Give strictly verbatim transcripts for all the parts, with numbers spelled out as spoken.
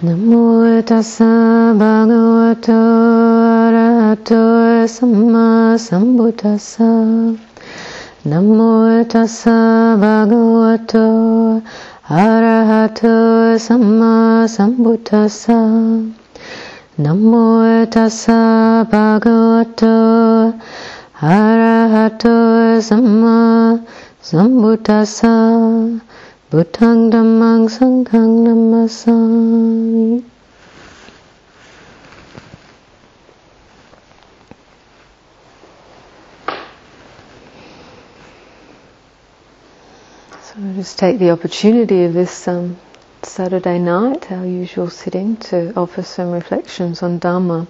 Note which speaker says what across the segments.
Speaker 1: Namo tassa bhagavato arahato samma sambuddhassa. Namo tassa bhagavato arahato samma sambuddhassa. Namo tassa bhagavato arahato samma sambuddhassa. Buddhang dhammang sanghang namasami. So we'll just take the opportunity of this um, Saturday night, our usual sitting, to offer some reflections on Dhamma.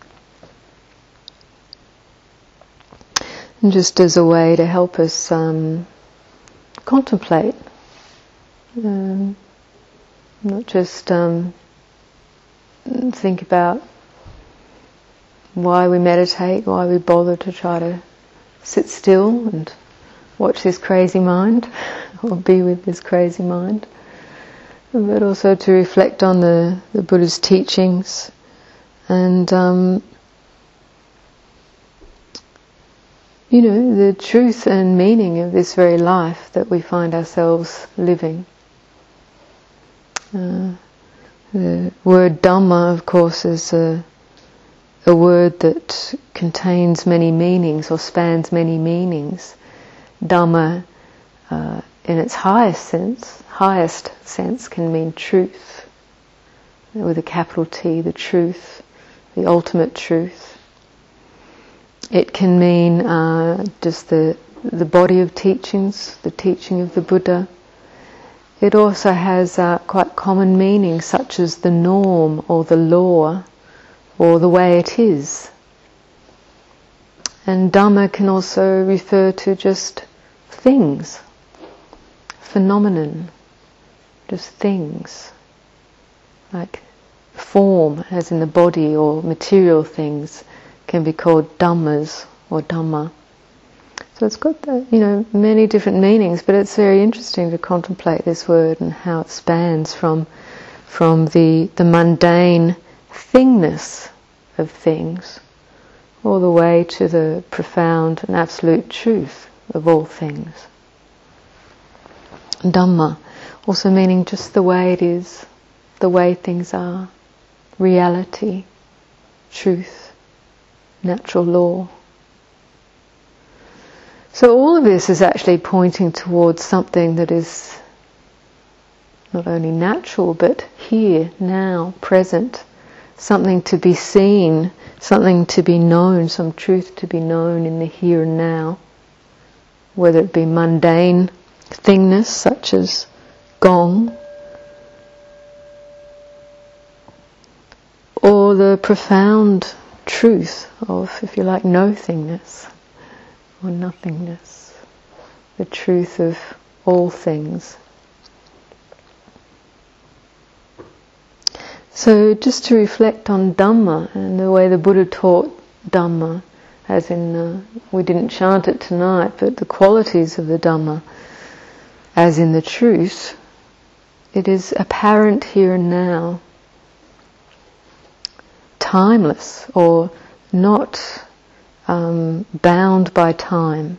Speaker 1: And just as a way to help us um, contemplate. Um, not just um, think about why we meditate, why we bother to try to sit still and watch this crazy mind or be with this crazy mind, but also to reflect on the, the Buddha's teachings and um, you know, the truth and meaning of this very life that we find ourselves living. Uh, the word Dhamma, of course, is a, a word that contains many meanings or spans many meanings. Dhamma, uh, in its highest sense, highest sense, can mean truth, with a capital T, the truth, the ultimate truth. It can mean uh, just the the body of teachings, the teaching of the Buddha. It also has uh, quite common meanings such as the norm or the law or the way it is. And Dhamma can also refer to just things, phenomenon, just things, like form as in the body or material things can be called Dhammas or Dhamma. So it's got, the, you know, many different meanings, but it's very interesting to contemplate this word and how it spans from from the the mundane thingness of things all the way to the profound and absolute truth of all things. Dhamma also meaning just the way it is, the way things are, reality, truth, natural law. So all of this is actually pointing towards something that is not only natural but here, now, present, something to be seen, something to be known, some truth to be known in the here and now, whether it be mundane thingness such as gong, or the profound truth of, if you like, no-thingness or nothingness, the truth of all things. So just to reflect on Dhamma and the way the Buddha taught Dhamma, as in, uh, we didn't chant it tonight, but the qualities of the Dhamma, as in the truth, it is apparent here and now, timeless or not um, bound by time.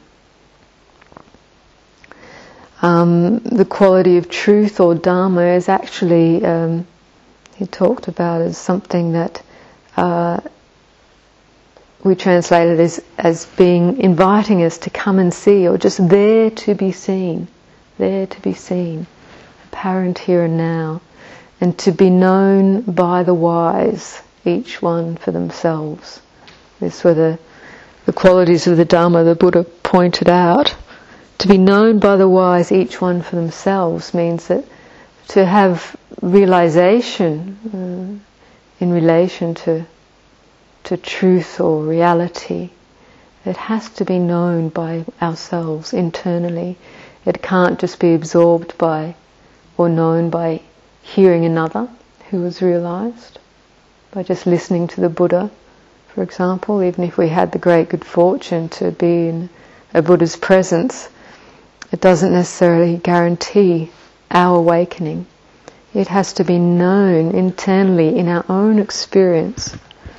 Speaker 1: Um, the quality of truth or Dhamma is actually, um, he talked about as something that uh, we translated as, as being, inviting us to come and see, or just there to be seen, there to be seen, apparent here and now, and to be known by the wise, each one for themselves. This were the, the qualities of the Dhamma the Buddha pointed out. To be known by the wise, each one for themselves, means that to have realization uh, in relation to to truth or reality, it has to be known by ourselves internally. It can't just be absorbed by or known by hearing another who has realized, by just listening to the Buddha, for example. Even if we had the great good fortune to be in a Buddha's presence, it doesn't necessarily guarantee our awakening. It has to be known internally in our own experience.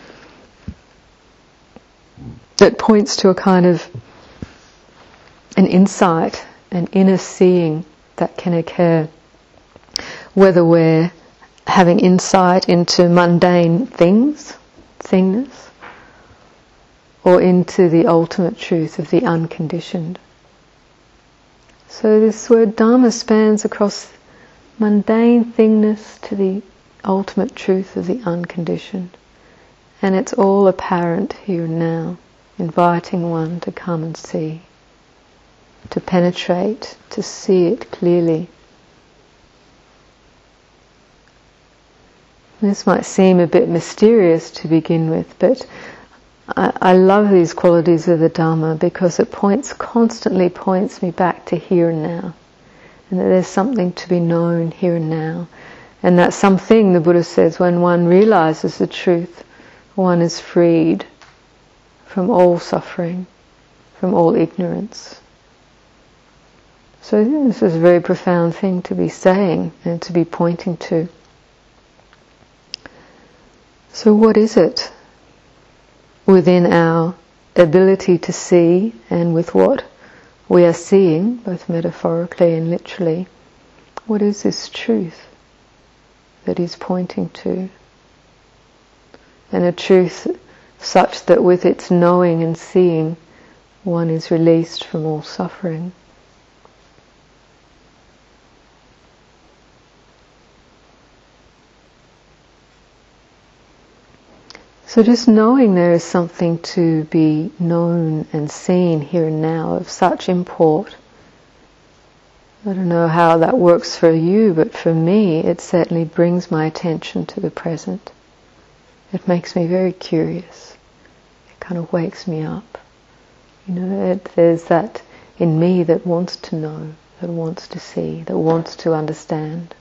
Speaker 1: That points to a kind of an insight, an inner seeing that can occur, whether we're having insight into mundane things, thingness, or into the ultimate truth of the unconditioned. So this word Dharma spans across mundane thingness to the ultimate truth of the unconditioned. And it's all apparent here and now, inviting one to come and see, to penetrate, to see it clearly. This might seem a bit mysterious to begin with, but I, I love these qualities of the Dhamma because it points, constantly points me back to here and now. And that there's something to be known here and now. And that something, the Buddha says, when one realizes the truth, one is freed from all suffering, from all ignorance. So this is a very profound thing to be saying and to be pointing to. So what is it within our ability to see, and with what we are seeing, both metaphorically and literally, what is this truth that he's pointing to? And a truth such that with its knowing and seeing, one is released from all suffering. So just knowing there is something to be known and seen here and now of such import. I don't know how that works for you, but for me it certainly brings my attention to the present. It makes me very curious. It kind of wakes me up. You know, it, there's that in me that wants to know, that wants to see, that wants to understand.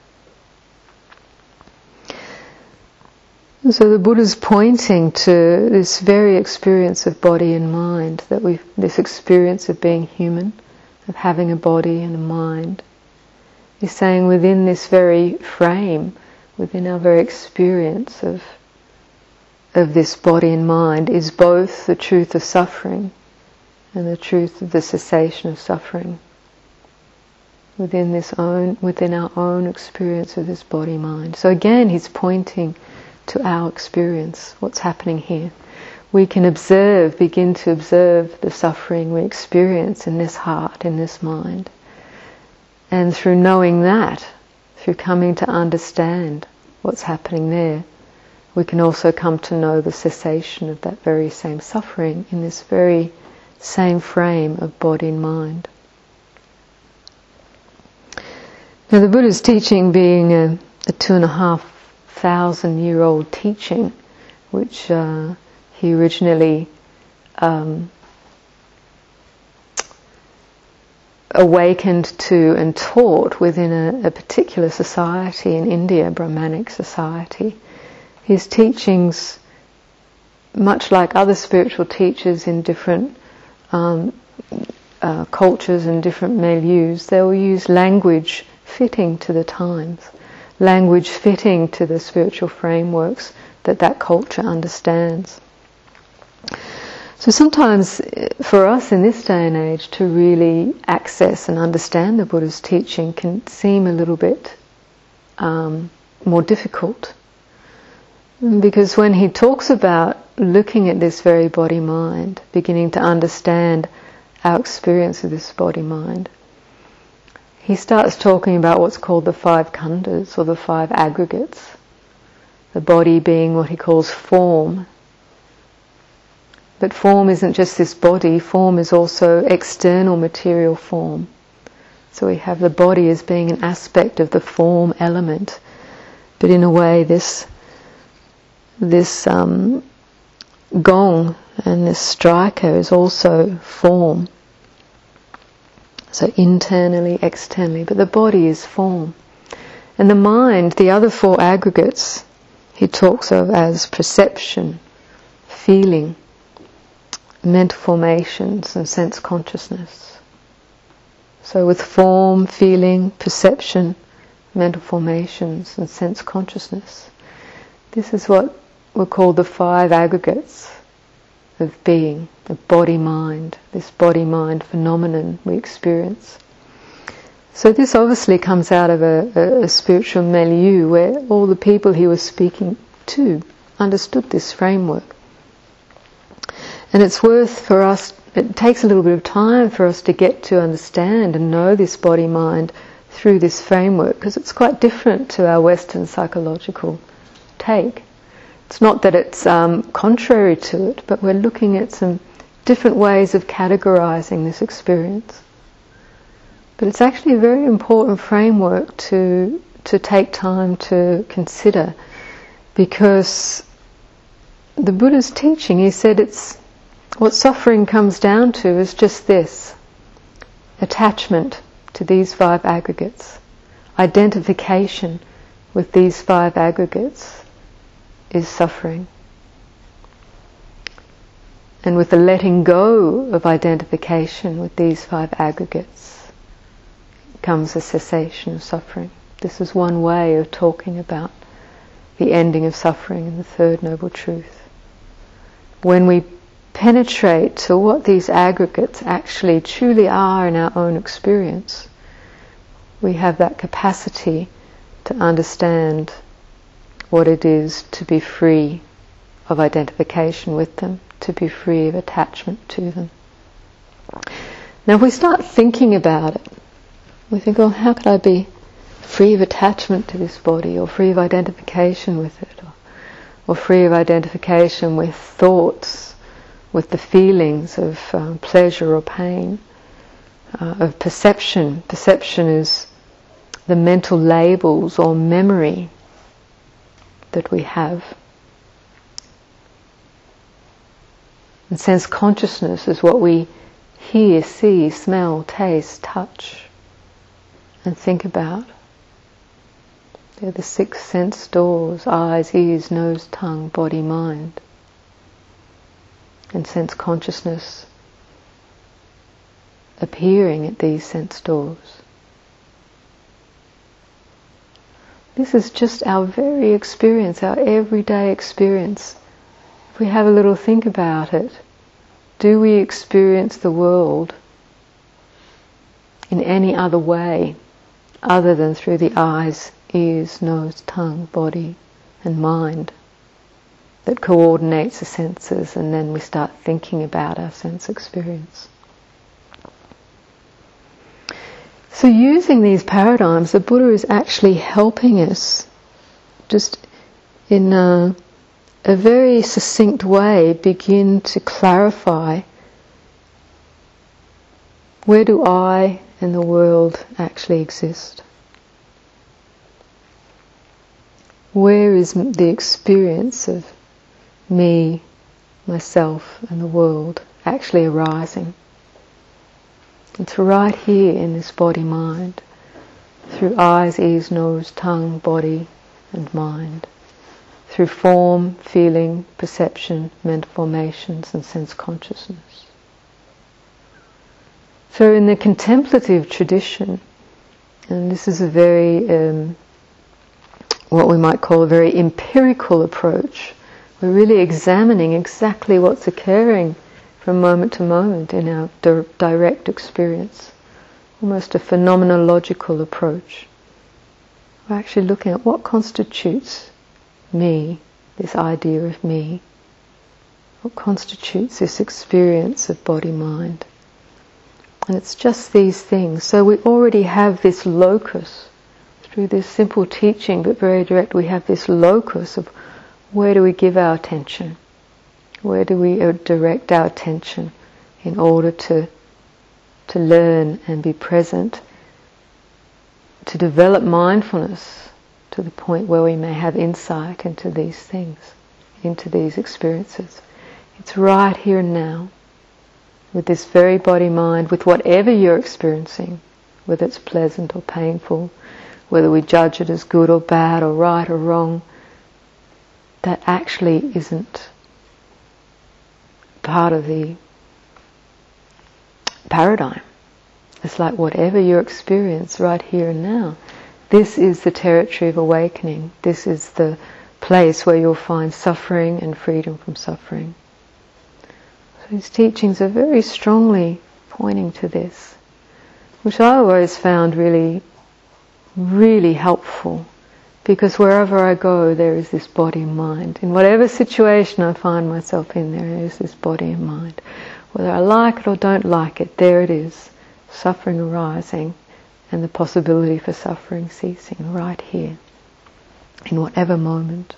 Speaker 1: So the Buddha's pointing to this very experience of body and mind, that we, this experience of being human, of having a body and a mind. He's saying within this very frame, within our very experience of of this body and mind, is both the truth of suffering and the truth of the cessation of suffering. Within this own, within our own experience of this body-mind. So again, he's pointing to our experience, what's happening here. We can observe, begin to observe the suffering we experience in this heart, in this mind. And through knowing that, through coming to understand what's happening there, we can also come to know the cessation of that very same suffering in this very same frame of body and mind. Now the Buddha's teaching being a, a two and a half thousand year old teaching, which uh, he originally um, awakened to and taught within a, a particular society in India, Brahmanic society. His teachings, much like other spiritual teachers in different um, uh, cultures and different milieus, they will use language fitting to the times. Language fitting to the spiritual frameworks that that culture understands. So sometimes for us in this day and age to really access and understand the Buddha's teaching can seem a little bit um, more difficult. Because when he talks about looking at this very body-mind, beginning to understand our experience of this body-mind, he starts talking about what's called the five khandhas, or the five aggregates. The body being what he calls form. But form isn't just this body, form is also external material form. So we have the body as being an aspect of the form element. But in a way this, this um, gong and this striker is also form. So internally, externally, but the body is form. And the mind, the other four aggregates, he talks of as perception, feeling, mental formations and sense consciousness. So with form, feeling, perception, mental formations and sense consciousness. This is what we call the five aggregates of being, the body-mind, this body-mind phenomenon we experience. So this obviously comes out of a, a, a spiritual milieu where all the people he was speaking to understood this framework. And it's worth for us, it takes a little bit of time for us to get to understand and know this body-mind through this framework, because it's quite different to our Western psychological take. It's not that it's um, contrary to it, but we're looking at some different ways of categorizing this experience. But it's actually a very important framework to to take time to consider, because the Buddha's teaching, he said, it's what suffering comes down to is just this: attachment to these five aggregates, identification with these five aggregates is suffering. And with the letting go of identification with these five aggregates comes a cessation of suffering. This is one way of talking about the ending of suffering in the Third Noble Truth. When we penetrate to what these aggregates actually truly are in our own experience, we have that capacity to understand what it is to be free of identification with them, to be free of attachment to them. Now if we start thinking about it, we think, oh, how could I be free of attachment to this body, or free of identification with it, or, or free of identification with thoughts, with the feelings of um, pleasure or pain, uh, of perception. Perception is the mental labels or memory that we have. And sense consciousness is what we hear, see, smell, taste, touch, and think about. They're the six sense doors: eyes, ears, nose, tongue, body, mind. And sense consciousness appearing at these sense doors. This is just our very experience, our everyday experience. If we have a little think about it, do we experience the world in any other way other than through the eyes, ears, nose, tongue, body and mind that coordinates the senses, and then we start thinking about our sense experience? So using these paradigms, the Buddha is actually helping us just in a, a very succinct way begin to clarify, where do I and the world actually exist? Where is the experience of me, myself and the world actually arising? It's right here in this body-mind, through eyes, ears, nose, tongue, body and mind, through form, feeling, perception, mental formations and sense consciousness. So in the contemplative tradition, and this is a very, um, what we might call a very empirical approach, we're really examining exactly what's occurring from moment to moment in our di- direct experience, almost a phenomenological approach. We're actually looking at what constitutes me, this idea of me, what constitutes this experience of body-mind. And it's just these things. So we already have this locus, through this simple teaching but very direct, we have this locus of where do we give our attention? Where do we direct our attention in order to to learn and be present, to develop mindfulness to the point where we may have insight into these things, into these experiences? It's right here and now, with this very body-mind, with whatever you're experiencing, whether it's pleasant or painful, whether we judge it as good or bad or right or wrong, that actually isn't part of the paradigm. It's like whatever your experience right here and now, This is the territory of awakening. This is the place where you'll find suffering and freedom from suffering. So his teachings are very strongly pointing to this, which I always found really, really helpful, because wherever I go there is this body and mind. In whatever situation I find myself in, there is this body and mind. Whether I like it or don't like it, there it is, suffering arising and the possibility for suffering ceasing right here, in whatever moment.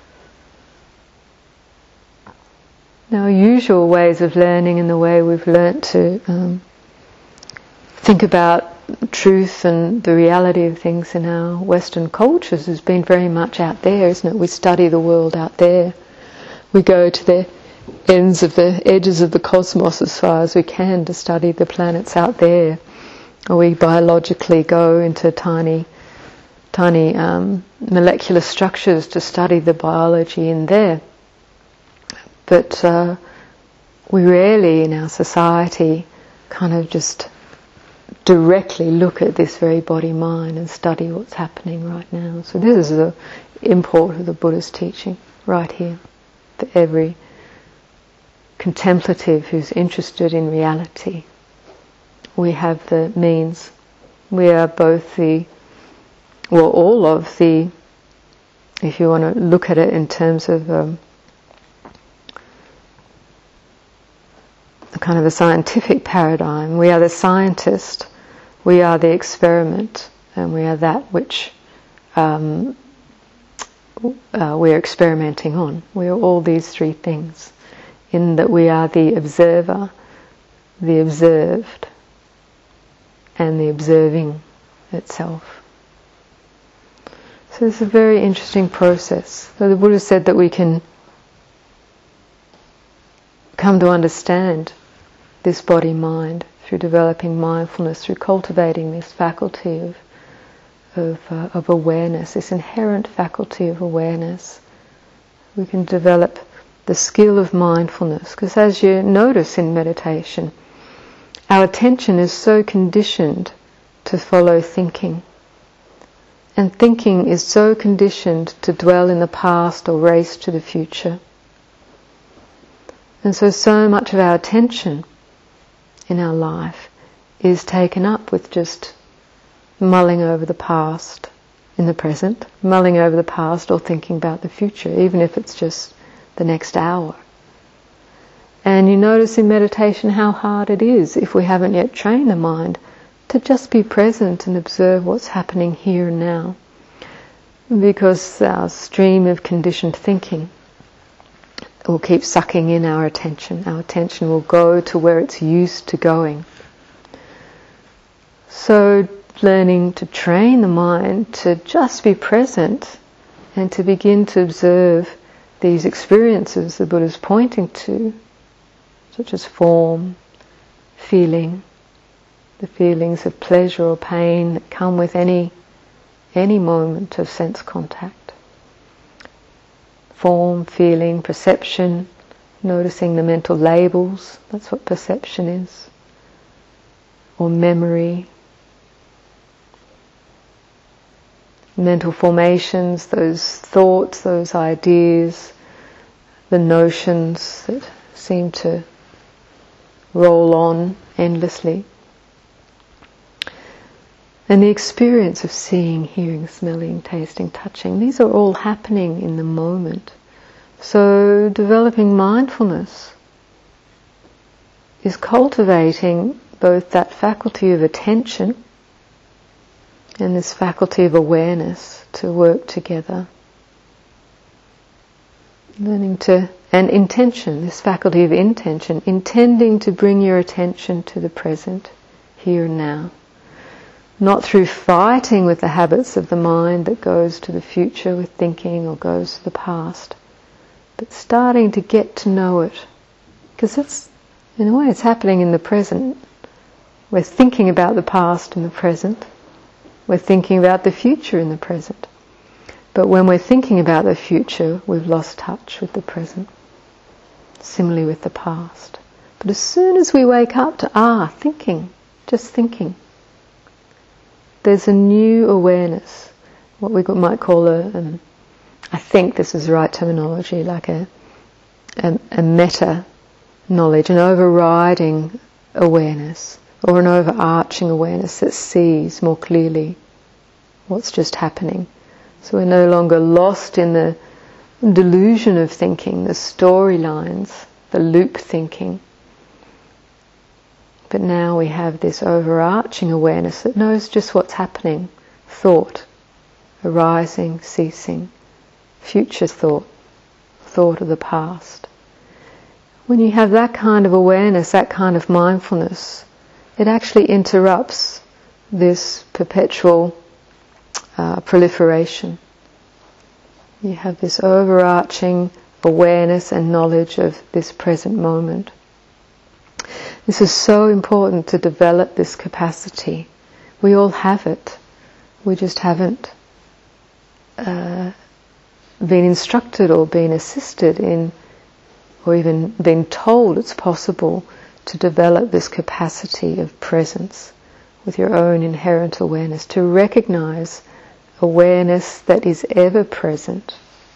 Speaker 1: Now, usual ways of learning and the way we've learnt to um, think about truth and the reality of things in our Western cultures has been very much out there, isn't it? We study the world out there. We go to the ends of the edges of the cosmos as far as we can to study the planets out there. Or we biologically go into tiny, tiny um, molecular structures to study the biology in there. But uh, we rarely in our society kind of just directly look at this very body-mind and study what's happening right now. So this is the import of the Buddha's teaching right here for every contemplative who's interested in reality. We have the means. We are both the, well, all of the, if you want to look at it in terms of um, a kind of a scientific paradigm, we are the scientist, we are the experiment, and we are that which um, uh, we're experimenting on. We are all these three things, in that we are the observer, the observed, and the observing itself. So it's a very interesting process. So the Buddha said that we can come to understand this body-mind through developing mindfulness, through cultivating this faculty of of, uh, of awareness, this inherent faculty of awareness. We can develop the skill of mindfulness, because as you notice in meditation, our attention is so conditioned to follow thinking. And thinking is so conditioned to dwell in the past or race to the future. And so, so much of our attention in our life is taken up with just mulling over the past in the present, mulling over the past or thinking about the future, even if it's just the next hour. And you notice in meditation how hard it is, if we haven't yet trained the mind, to just be present and observe what's happening here and now. Because our stream of conditioned thinking will keep sucking in our attention. Our attention will go to where it's used to going. So learning to train the mind to just be present and to begin to observe these experiences the Buddha's pointing to, such as form, feeling, the feelings of pleasure or pain that come with any any moment of sense contact. Form, feeling, perception, noticing the mental labels, that's what perception is. Or memory. Mental formations, those thoughts, those ideas, the notions that seem to roll on endlessly. And the experience of seeing, hearing, smelling, tasting, touching, these are all happening in the moment. So developing mindfulness is cultivating both that faculty of attention and this faculty of awareness to work together. Learning to, and intention, this faculty of intention, intending to bring your attention to the present, here and now. Not through fighting with the habits of the mind that goes to the future with thinking or goes to the past, but starting to get to know it. Because it's, in a way, it's happening in the present. We're thinking about the past in the present. We're thinking about the future in the present. But when we're thinking about the future, we've lost touch with the present. Similarly with the past. But as soon as we wake up to, ah, thinking, just thinking, there's a new awareness, what we might call a, um, I think this is the right terminology, like a, a, a meta knowledge, an overriding awareness, or an overarching awareness that sees more clearly what's just happening. So we're no longer lost in the delusion of thinking, the storylines, the loop thinking. But now we have this overarching awareness that knows just what's happening. Thought, arising, ceasing, future thought, thought of the past. When you have that kind of awareness, that kind of mindfulness, it actually interrupts this perpetual uh, proliferation. You have this overarching awareness and knowledge of this present moment. This is so important to develop this capacity. We all have it. We just haven't uh, been instructed or been assisted in, or even been told it's possible to develop this capacity of presence with your own inherent awareness, to recognize awareness that is ever present.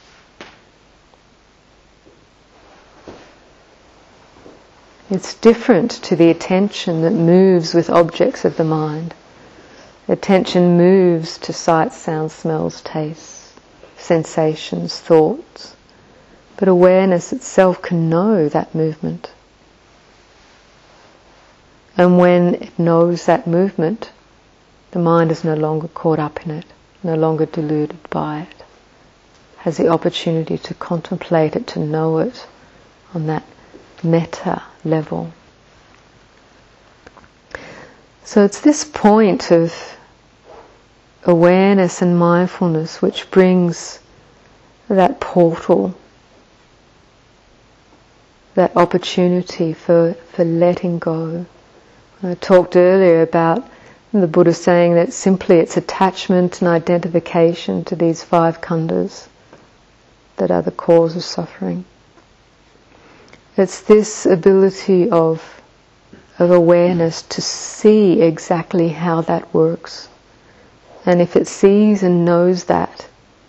Speaker 1: It's different to the attention that moves with objects of the mind. Attention moves to sights, sounds, smells, tastes, sensations, thoughts. But awareness itself can know that movement. And when it knows that movement, the mind is no longer caught up in it, no longer deluded by it. Has the opportunity to contemplate it, to know it on that meta level. So it's this point of awareness and mindfulness which brings that portal, that opportunity for, for letting go. I talked earlier about the Buddha saying that simply it's attachment and identification to these five khandhas that are the cause of suffering. It's this ability of, of awareness to see exactly how that works. And if it sees and knows that,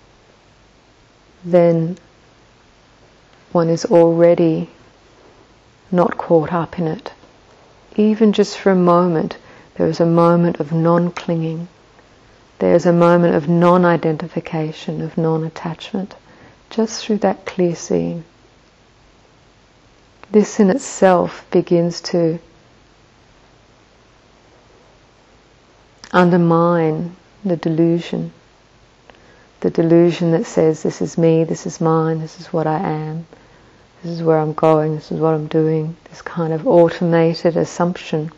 Speaker 1: then one is already not caught up in it. Even just for a moment, there is a moment of non-clinging. There is a moment of non-identification, of non-attachment, just through that clear seeing. This in itself begins to undermine the delusion. The delusion that says, this is me, this is mine, this is what I am, this is where I'm going, this is what I'm doing. This kind of automated assumption.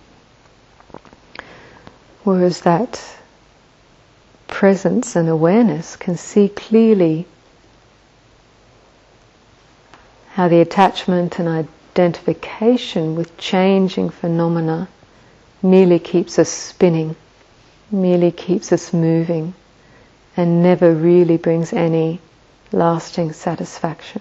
Speaker 1: Whereas that presence and awareness can see clearly how the attachment and identification with changing phenomena merely keeps us spinning, merely keeps us moving, and never really brings any lasting satisfaction.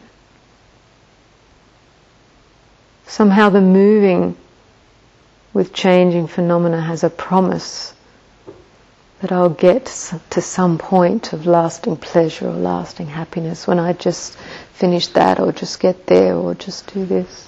Speaker 1: Somehow the moving with changing phenomena has a promise that I'll get to some point of lasting pleasure or lasting happiness when I just finish that, or just get there, or just do this.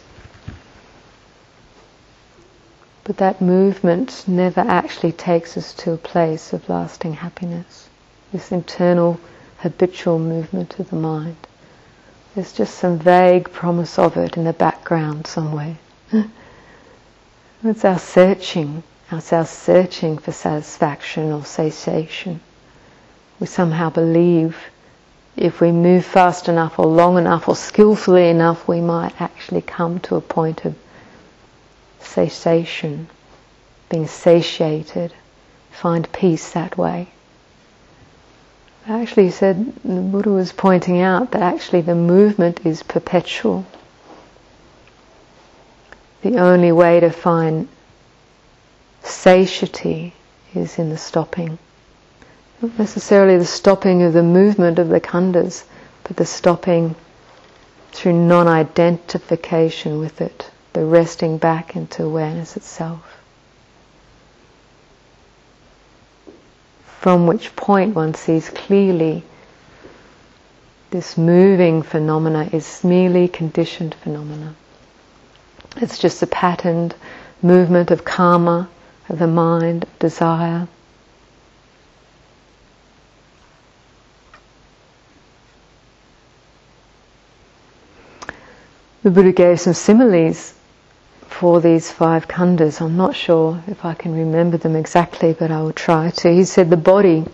Speaker 1: But that movement never actually takes us to a place of lasting happiness. This internal habitual movement of the mind. There's just some vague promise of it in the background somewhere. It's our searching. It's our searching for satisfaction or cessation. We somehow believe if we move fast enough or long enough or skillfully enough, we might actually come to a point of cessation, being satiated, find peace that way. Actually, he said, the Buddha was pointing out that actually the movement is perpetual. The only way to find satiety is in the stopping. Not necessarily the stopping of the movement of the khandhas, but the stopping through non-identification with it, the resting back into awareness itself. from which point one sees clearly this moving phenomena is merely conditioned phenomena. It's just a patterned movement of karma, of the mind, of desire. The Buddha gave some similes for these five khandhas. I'm not sure if I can remember them exactly, but I will try to. He said the body,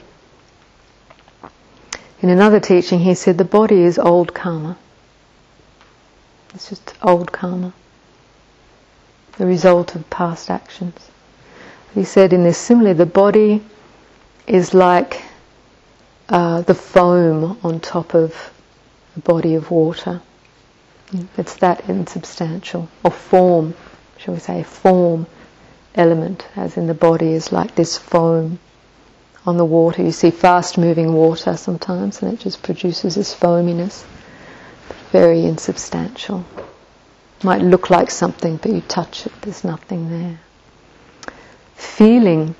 Speaker 1: in another teaching he said the body is old karma. It's just old karma, the result of past actions. He said in this simile, the body is like uh, the foam on top of a body of water. It's that insubstantial, or form, shall we say, form element, as in the body is like this foam on the water. You see fast moving water sometimes and it just produces this foaminess. Very insubstantial. Might look like something, but you touch it, there's nothing there. Feeling,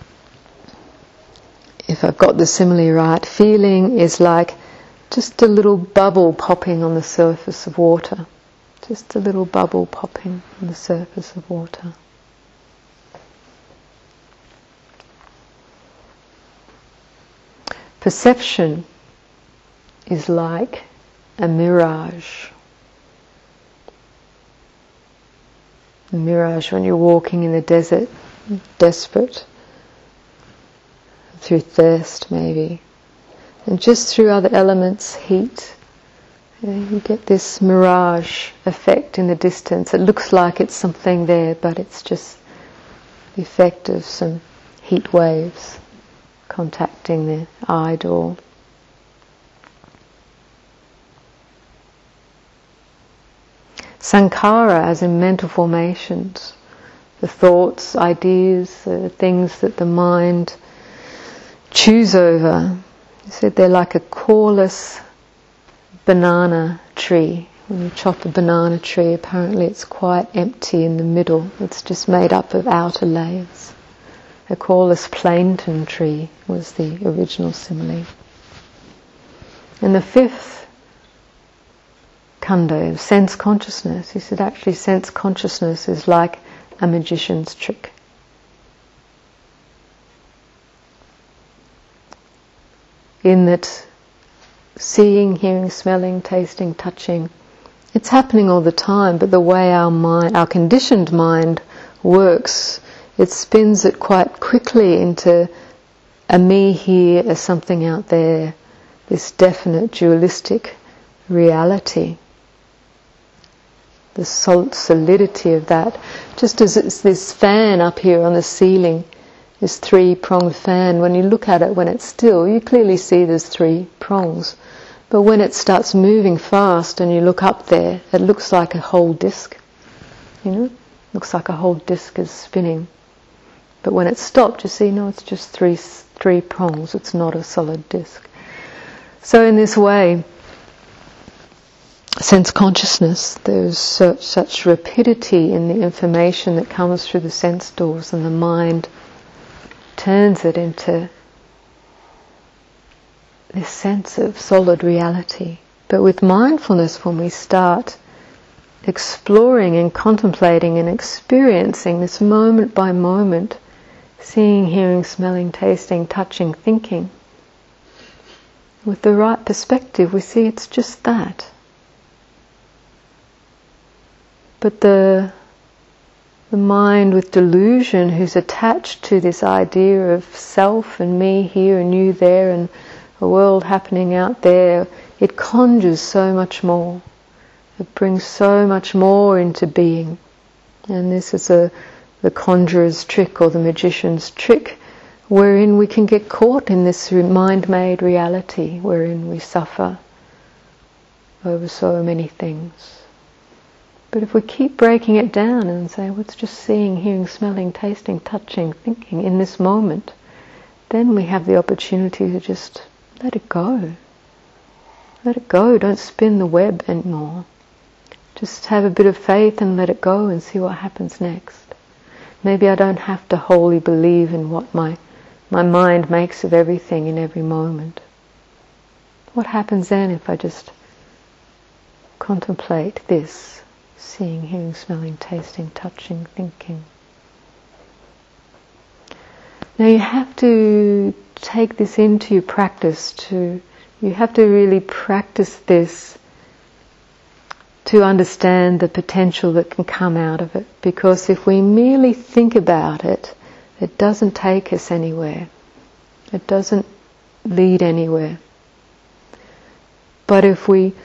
Speaker 1: if I've got the simile right, feeling is like just a little bubble popping on the surface of water. Just a little bubble popping on the surface of water. Perception is like a mirage. A mirage when you're walking in the desert, desperate, through thirst maybe, and just through other elements, heat, you know, you get this mirage effect in the distance. It looks like it's something there, but it's just the effect of some heat waves contacting the eye door. Sankhara, as in mental formations, the thoughts, ideas, uh, things that the mind chews over. He said they're like a coreless banana tree. When you chop a banana tree, apparently it's quite empty in the middle. It's just made up of outer layers. A coreless plantain tree was the original simile. And the fifth khandha, sense consciousness, he said actually sense consciousness is like a magician's trick. In that seeing, hearing, smelling, tasting, touching, it's happening all the time, but the way our mind, our conditioned mind works, it spins it quite quickly into a me here, a something out there, this definite dualistic reality. The solidity of that, just as it's this fan up here on the ceiling, this three-pronged fan, when you look at it when it's still, you clearly see there's three prongs. But when it starts moving fast and you look up there, it looks like a whole disc. You know, looks like a whole disc is spinning. But when it's stopped, you see, no, it's just three three prongs. It's not a solid disc. So in this way, sense consciousness, there's such, such rapidity in the information that comes through the sense doors, and the mind turns it into this sense of solid reality. But with mindfulness, when we start exploring and contemplating and experiencing this moment by moment, seeing, hearing, smelling, tasting, touching, thinking, with the right perspective, we see it's just that. But the the mind with delusion, who's attached to this idea of self and me here and you there and a world happening out there, it conjures so much more. It brings so much more into being. And this is a the conjurer's trick or the magician's trick, wherein we can get caught in this mind-made reality, wherein we suffer over so many things. But if we keep breaking it down and say, well, it's just seeing, hearing, smelling, tasting, touching, thinking in this moment, then we have the opportunity to just let it go. Let it go. Don't spin the web anymore. Just have a bit of faith and let it go and see what happens next. Maybe I don't have to wholly believe in what my My mind makes of everything in every moment. What happens then if I just contemplate this, seeing, hearing, smelling, tasting, touching, thinking? Now you have to take this into your practice too. You have to really practice this to understand the potential that can come out of it. Because if we merely think about it, it doesn't take us anywhere. It doesn't lead anywhere. But if we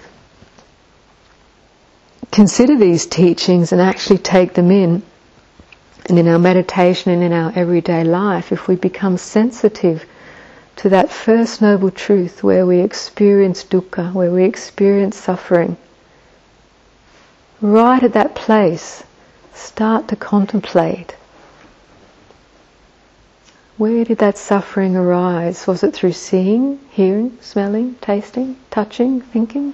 Speaker 1: consider these teachings and actually take them in, and in our meditation and in our everyday life, if we become sensitive to that first noble truth where we experience dukkha, where we experience suffering, right at that place, start to contemplate. Where did that suffering arise? Was it through seeing, hearing, smelling, tasting, touching, thinking?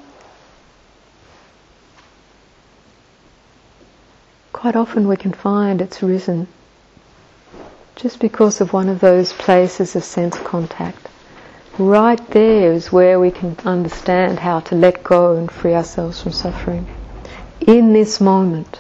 Speaker 1: Quite often we can find it's risen just because of one of those places of sense contact. Right there is where we can understand how to let go and free ourselves from suffering. In this moment.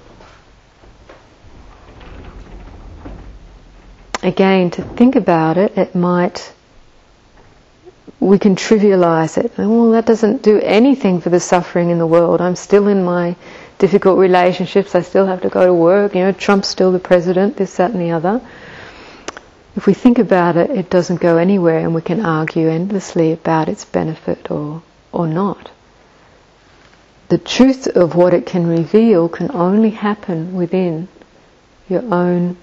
Speaker 1: Again, to think about it, it might, we can trivialize it. Well, that doesn't do anything for the suffering in the world. I'm still in my difficult relationships. I still have to go to work. You know, Trump's still the president, this, that and the other. If we think about it, it doesn't go anywhere, and we can argue endlessly about its benefit or, or not. The truth of what it can reveal can only happen within your own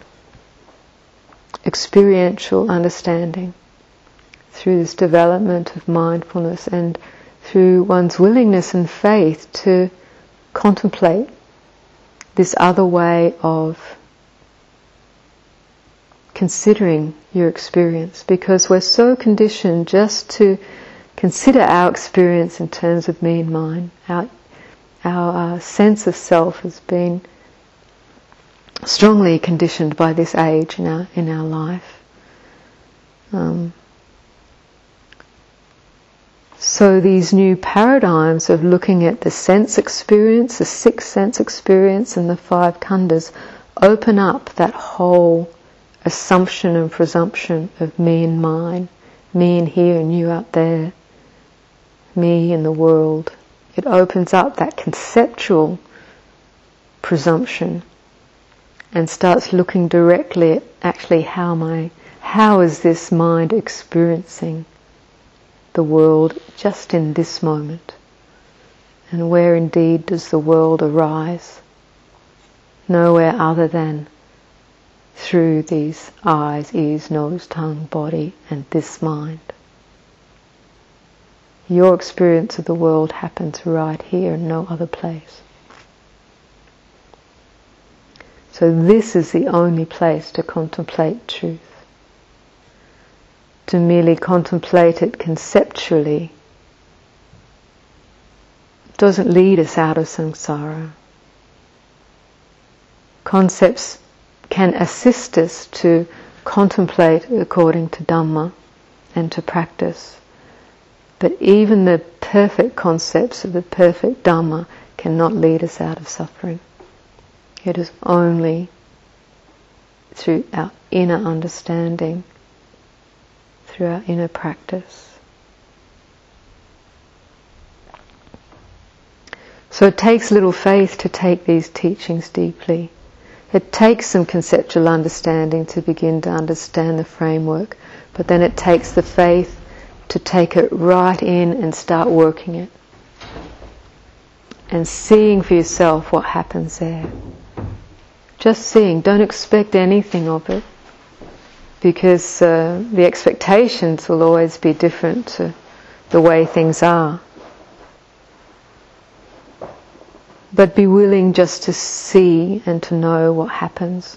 Speaker 1: experiential understanding, through this development of mindfulness and through one's willingness and faith to contemplate this other way of considering your experience, because we're so conditioned just to consider our experience in terms of me and mine. Our, our uh, sense of self has been strongly conditioned by this age in our in our life. Um, so these new paradigms of looking at the sense experience, the sixth sense experience, and the five khandhas open up that whole assumption and presumption of me and mine, me in here and you out there, me in the world. It opens up that conceptual presumption and starts looking directly at actually how my how is this mind experiencing the world just in this moment, and where indeed does the world arise? Nowhere other than through these eyes, ears, nose, tongue, body, and this mind. Your experience of the world happens right here and no other place. So this is the only place to contemplate truth. To merely contemplate it conceptually doesn't lead us out of samsara. Concepts can assist us to contemplate according to Dhamma and to practice. But even the perfect concepts of the perfect Dhamma cannot lead us out of suffering. It is only through our inner understanding, through our inner practice. So it takes little faith to take these teachings deeply. It takes some conceptual understanding to begin to understand the framework, but then it takes the faith to take it right in and start working it. And seeing for yourself what happens there. Just seeing, don't expect anything of it, because uh, the expectations will always be different to the way things are. But be willing just to see and to know what happens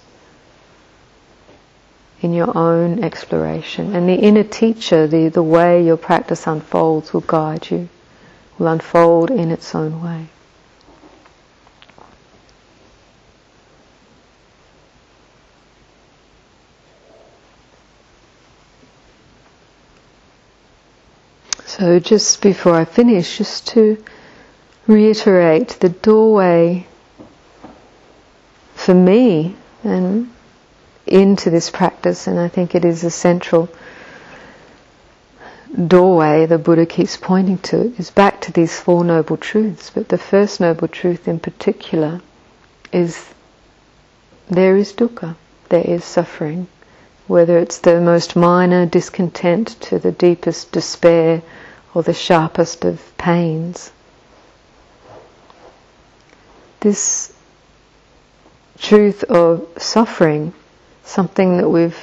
Speaker 1: in your own exploration. And the inner teacher, the, the way your practice unfolds, will guide you, will unfold in its own way. So just before I finish, just to reiterate the doorway for me and into this practice, and I think it is a central doorway the Buddha keeps pointing to, is back to these Four Noble Truths. But the first Noble Truth in particular is there is dukkha, there is suffering. Whether it's the most minor discontent to the deepest despair or the sharpest of pains. This truth of suffering, something that we've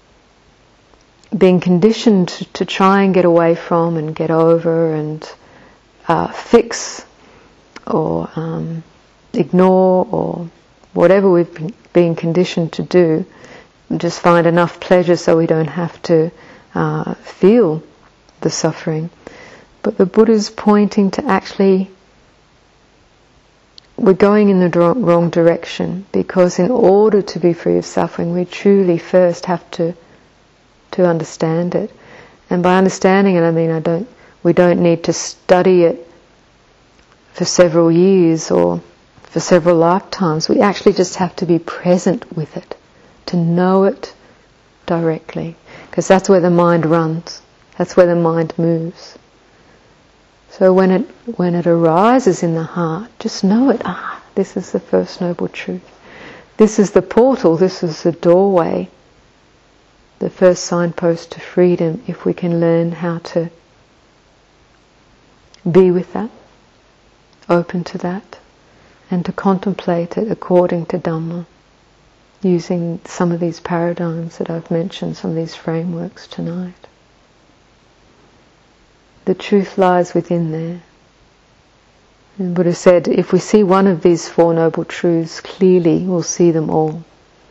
Speaker 1: been conditioned to, to try and get away from and get over and uh, fix or um, ignore, or whatever we've been, been conditioned to do, and just find enough pleasure so we don't have to uh, feel the suffering. But the Buddha's pointing to actually we're going in the wrong direction, because in order to be free of suffering we truly first have to to understand it. And by understanding it, I mean I don't we don't need to study it for several years or for several lifetimes. We actually just have to be present with it, to know it directly, because that's where the mind runs, that's where the mind moves. So when it when it arises in the heart, just know it. Ah, this is the First Noble Truth. This is the portal, this is the doorway, the first signpost to freedom, if we can learn how to be with that, open to that, and to contemplate it according to Dhamma, using some of these paradigms that I've mentioned, some of these frameworks tonight. The truth lies within there. And Buddha said, if we see one of these Four Noble Truths clearly, we'll see them all.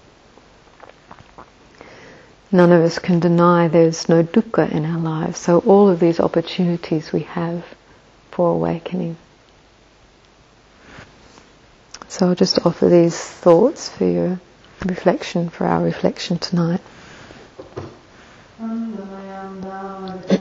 Speaker 1: None of us can deny there's no dukkha in our lives, so all of these opportunities we have for awakening. So I'll just offer these thoughts for your reflection, for our reflection tonight.